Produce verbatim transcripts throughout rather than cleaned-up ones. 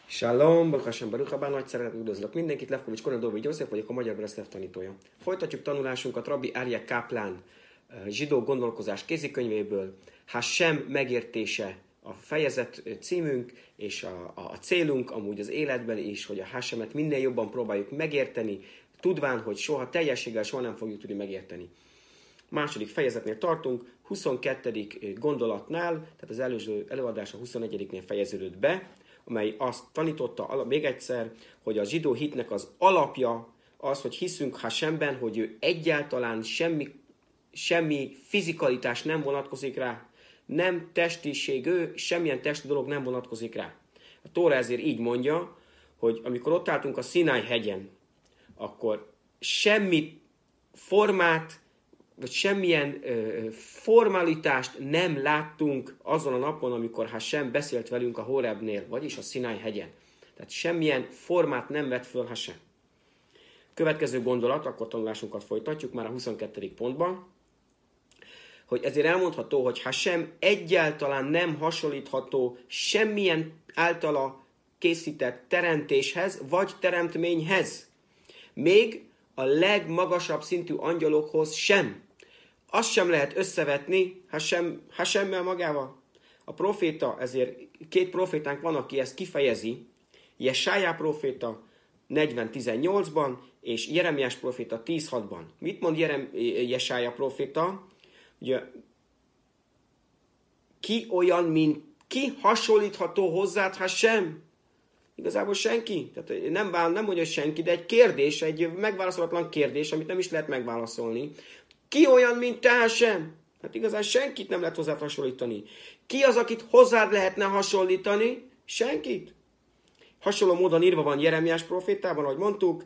Shalom, Baruch Hashem, Baruch Abba, nagy szeretettel üdvözlök mindenkit, Lefkovics Konradóvics József vagyok, a Magyar Breszlev tanítója. Folytatjuk tanulásunkat Rabbi Aryeh Kaplan zsidó gondolkozás kézikönyvéből. Hashem megértése a fejezet címünk, és a, a, a célunk amúgy az életben is, hogy a Hashemet minél jobban próbáljuk megérteni, tudván, hogy soha teljességgel soha nem fogjuk tudni megérteni. Második fejezetnél tartunk, huszonkettedik gondolatnál, tehát az előző előadás a huszonegyediknél fejeződött be, amely azt tanította még egyszer, hogy a zsidó hitnek az alapja az, hogy hiszünk Hashemben, hogy ő egyáltalán semmi, semmi fizikalitás nem vonatkozik rá, nem testiség, ő semmilyen testi dolog nem vonatkozik rá. A Tóra ezért így mondja, hogy amikor ott álltunk a Szináj hegyen, akkor semmi formát, vagy semmilyen ö, formalitást nem láttunk azon a napon, amikor Hashem beszélt velünk a Horebnél, vagyis a Szináj hegyen. Tehát semmilyen formát nem vett föl Hashem. Következő gondolat, akkor tanulásunkat folytatjuk már a huszonkettedik pontban, hogy ezért elmondható, hogy Hashem egyáltalán nem hasonlítható semmilyen általa készített teremtéshez, vagy teremtményhez. Még a legmagasabb szintű angyalokhoz sem. Azt sem lehet összevetni Hashem, Hashemmel magával. A proféta, ezért két profétánk van, aki ezt kifejezi. Jesája proféta negyven tizennyolcban, és Jeremiás proféta tíz hatban. Mit mond Jerem, Jesája proféta? Ugye, ki olyan, mint ki hasonlítható hozzád Hashem? Igazából senki. Tehát nem, vál, nem mondja senki, de egy kérdés, egy megválaszolatlan kérdés, amit nem is lehet megválaszolni. Ki olyan, mint te, Hashem? Hát igazán senkit nem lehet hozzád hasonlítani. Ki az, akit hozzád lehetne hasonlítani? Senkit. Hasonló módon írva van Jeremiás profétában, ahogy mondtuk,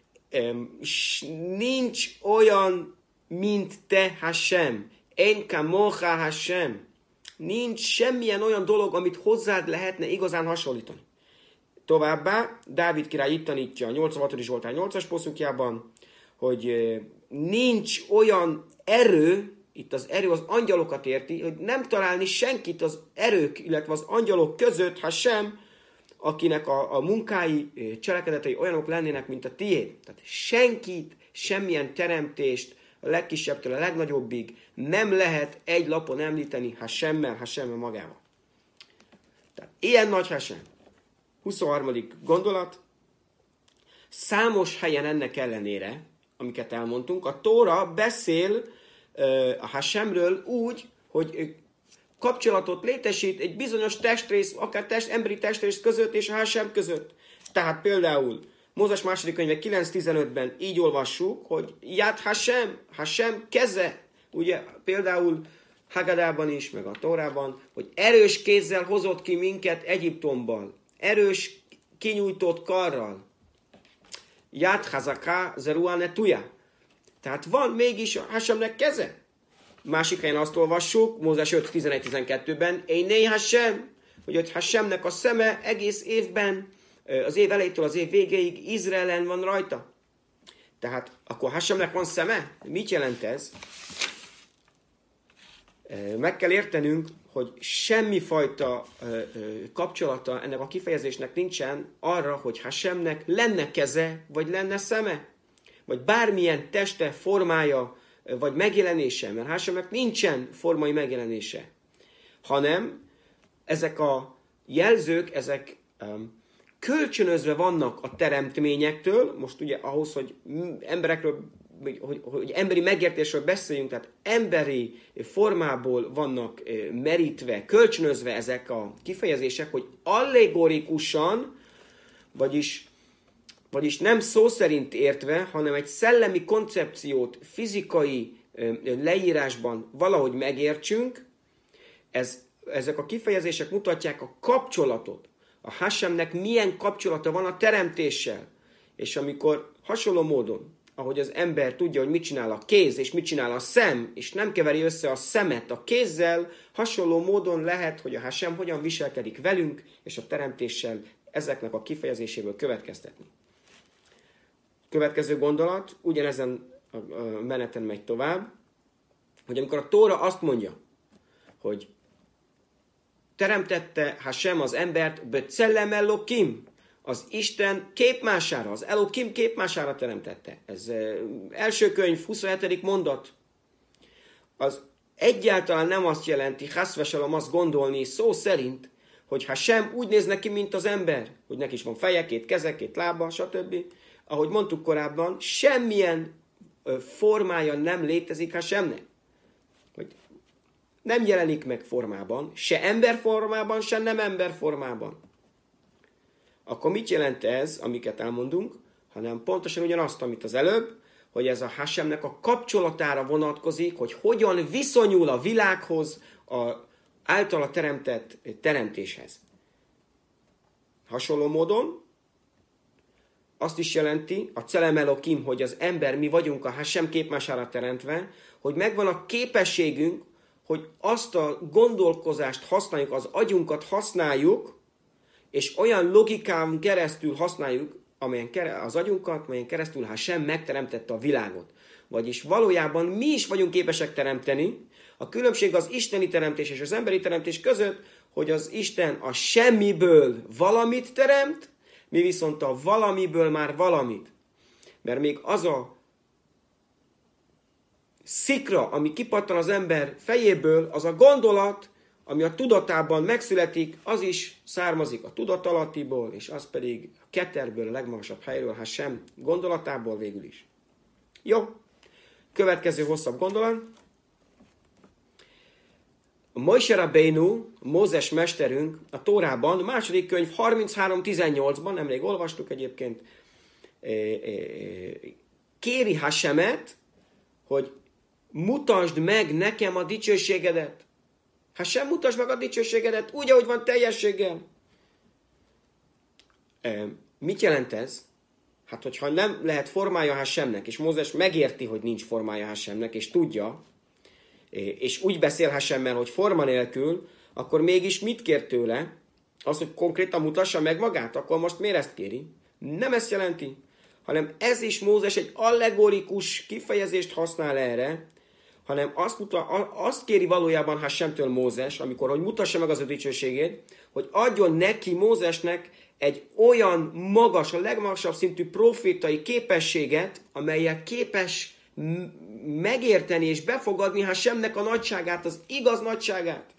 nincs olyan, mint te, Hashem. En kamocha, Hashem. Nincs semmilyen olyan dolog, amit hozzád lehetne igazán hasonlítani. Továbbá Dávid király itt tanítja a nyolcvanhatodik Zsoltár nyolcas poszukjában, hogy nincs olyan erő, itt az erő az angyalokat érti, hogy nem találni senkit az erők, illetve az angyalok között, ha sem, akinek a, a munkái, cselekedetei olyanok lennének, mint a tiéd. Tehát senkit, semmilyen teremtést, a legkisebbtől a legnagyobbig nem lehet egy lapon említeni Hashemmel, Hashemmel magával. Tehát ilyen nagy Hashem. huszonharmadik gondolat. Számos helyen ennek ellenére, amiket elmondtunk, a Tóra beszél uh, a Hashemről úgy, hogy kapcsolatot létesít egy bizonyos testrész, akár test, emberi testrész között és a Hashem között. Tehát például Mózes második könyve kilenc tizenötben így olvassuk, hogy Yad Hashem, Hashem keze. Ugye például Hagadában is, meg a Tórában, hogy erős kézzel hozott ki minket Egyiptomból. Erős, kinyújtott karral. Yad Hazaka Zerua Netuya. Tehát van mégis a Hashemnek keze. Másik helyen azt olvassuk, Mózes öt tizenegy tizenkettőben, Einé Hashem, hogy Hashemnek a szeme egész évben, az év elejétől az év végéig Izraelen van rajta. Tehát akkor Hashemnek van szeme? Mit jelent ez? Meg kell értenünk, hogy semmifajta kapcsolata ennek a kifejezésnek nincsen arra, hogy Hashemnek lenne keze, vagy lenne szeme, vagy bármilyen teste, formája, vagy megjelenése, mert Hashemnek nincsen formai megjelenése, hanem ezek a jelzők, ezek um, kölcsönözve vannak a teremtményektől, most ugye ahhoz, hogy emberekről, hogy, hogy emberi megértésről beszéljünk, tehát emberi formából vannak merítve, kölcsönözve ezek a kifejezések, hogy allegorikusan, vagyis, vagyis nem szó szerint értve, hanem egy szellemi koncepciót fizikai leírásban valahogy megértsünk, ez, ezek a kifejezések mutatják a kapcsolatot. A Hashemnek milyen kapcsolata van a teremtéssel. És amikor hasonló módon, ahogy az ember tudja, hogy mit csinál a kéz, és mit csinál a szem, és nem keveri össze a szemet a kézzel, hasonló módon lehet, hogy a Hashem hogyan viselkedik velünk, és a teremtéssel ezeknek a kifejezéséből következtetni. Következő gondolat, ugyanezen a meneten megy tovább, hogy amikor a Tóra azt mondja, hogy teremtette Hashem az embert B'Tselem Elokim, az Isten képmására, az Elokim képmására teremtette. Ez első könyv, huszonhetedik mondat. Az egyáltalán nem azt jelenti, Haszvesalom azt gondolni szó szerint, hogy Hashem úgy néz neki, mint az ember, hogy neki is van feje, két keze, két lába, stb. Ahogy mondtuk korábban, semmilyen formája nem létezik Hashemnek. Hogy nem jelenik meg formában, se emberformában, se nem emberformában. Akkor mit jelent ez, amiket elmondunk? Hanem pontosan ugyanazt, amit az előbb, hogy ez a Hashemnek a kapcsolatára vonatkozik, hogy hogyan viszonyul a világhoz, a általa teremtett teremtéshez. Hasonló módon azt is jelenti, a Tselem Elokim, hogy az ember, mi vagyunk a Hashem képmására teremtve, hogy megvan a képességünk, hogy azt a gondolkozást használjuk, az agyunkat használjuk, és olyan logikán keresztül használjuk, amelyen az agyunkat, amelyen keresztül Hashem megteremtette a világot. Vagyis valójában mi is vagyunk képesek teremteni. A különbség az isteni teremtés és az emberi teremtés között, hogy az Isten a semmiből valamit teremt, mi viszont a valamiből már valamit. Mert még az a szikra, ami kipattan az ember fejéből, az a gondolat, ami a tudatában megszületik, az is származik a tudatalattiból, és az pedig a keterből, a legmagasabb helyről, hát sem gondolatából végül is. Jó, következő hosszabb gondolat. A Mojse Rabbeinu, Mózes mesterünk, a Tórában, a második könyv harminchárom tizennyolcban, nemrég olvastuk egyébként, kéri Hashemet, hogy mutasd meg nekem a dicsőségedet. Hashem, mutasd meg a dicsőségedet, úgy, ahogy van teljességgel. Mit jelent ez? Hát, hogyha nem lehet formája Hashemnek, és Mózes megérti, hogy nincs formája Hashemnek, és tudja, és úgy beszél Hashemmel, hogy forma nélkül, akkor mégis mit kér tőle? Az, hogy konkrétan mutassa meg magát, akkor most miért ezt kéri? Nem ezt jelenti, hanem ez is Mózes egy allegorikus kifejezést használ erre, hanem azt, muta, azt kéri valójában Hashemtől Mózes, amikor, hogy mutassa meg az ő dicsőségét, hogy adjon neki, Mózesnek egy olyan magas, a legmagasabb szintű profétai képességet, amelyel képes megérteni és befogadni Hashemnek a nagyságát, az igaz nagyságát.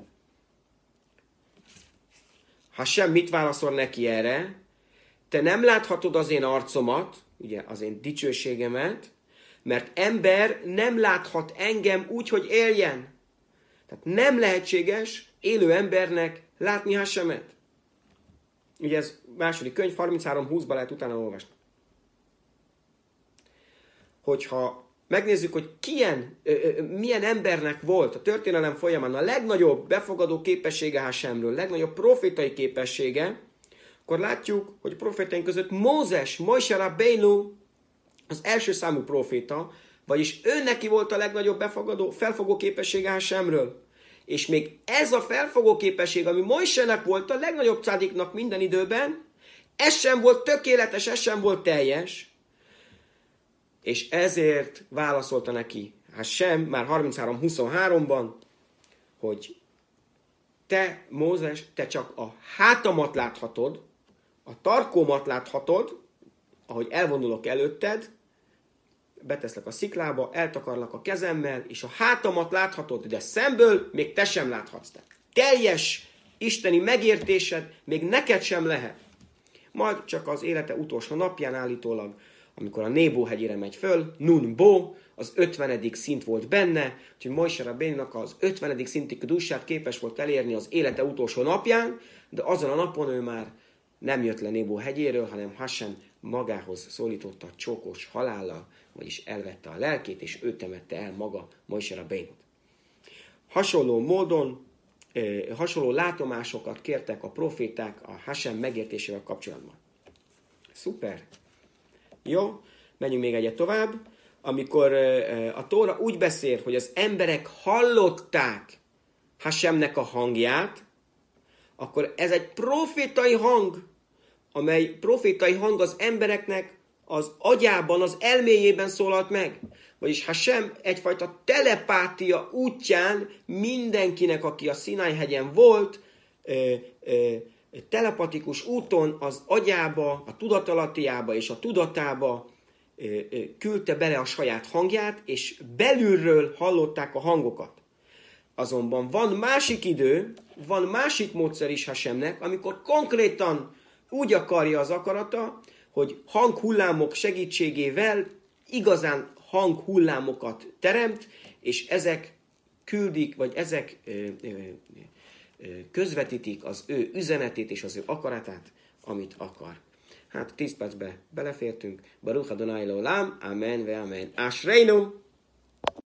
Hashem mit válaszol neki erre? Te nem láthatod az én arcomat, ugye az én dicsőségemet, mert ember nem láthat engem úgy, hogy éljen. Tehát nem lehetséges élő embernek látni Hashemet. Ugye ez második könyv, harminchárom húszban lehet utána olvasni. Hogyha megnézzük, hogy kilyen, milyen embernek volt a történelem folyamán a legnagyobb befogadó képessége Hashemről, legnagyobb profétai képessége, akkor látjuk, hogy a profétaink között Mózes, Mojse Rabbeinu, az első számú proféta, vagyis ő neki volt a legnagyobb befogadó, felfogó képessége Hashemről. És még ez a felfogó képesség, ami Mojsének volt a legnagyobb cádiknak minden időben, ez sem volt tökéletes, ez sem volt teljes, és ezért válaszolta neki Hashem már harminchárom huszonháromban, hogy te, Mózes, te csak a hátamat láthatod, a tarkómat láthatod, ahogy elvonulok előtted, beteszlek a sziklába, eltakarlak a kezemmel, és a hátamat láthatod, de szemből még te sem láthatsz. Teljes isteni megértésed még neked sem lehet. Majd csak az élete utolsó napján állítólag, amikor a Nébó hegyére megy föl, Nun Bo, az ötvenedik szint volt benne, úgyhogy Mojse Rabbeinunak az ötvenedik szinti kedusát képes volt elérni az élete utolsó napján, de azon a napon ő már nem jött le Nébó hegyéről, hanem Hashem magához szólította a csókos halállal, vagyis elvette a lelkét, és ő temette el maga Mojse Rabbeinut. Hasonló módon, eh, hasonló látomásokat kértek a proféták a Hashem megértésével kapcsolatban. Szuper! Jó, menjünk még egyet tovább. Amikor eh, a Tóra úgy beszél, hogy az emberek hallották Hashemnek a hangját, akkor ez egy profétai hang, amely profétai hang az embereknek az agyában, az elméjében szólalt meg. Vagyis Hashem egyfajta telepátia útján mindenkinek, aki a Szinai hegyen volt, ö, ö, telepatikus úton az agyába, a tudatalattiába és a tudatába ö, ö, küldte bele a saját hangját, és belülről hallották a hangokat. Azonban van másik idő, van másik módszer is Hasemnek, amikor konkrétan úgy akarja az akarata, hogy hanghullámok segítségével igazán hanghullámokat teremt, és ezek küldik, vagy ezek ö, ö, ö, közvetítik az ő üzenetét és az ő akaratát, amit akar. Hát tíz percbe belefértünk. Baruch Adonai Leolam, amen ve amen. Ashreinu!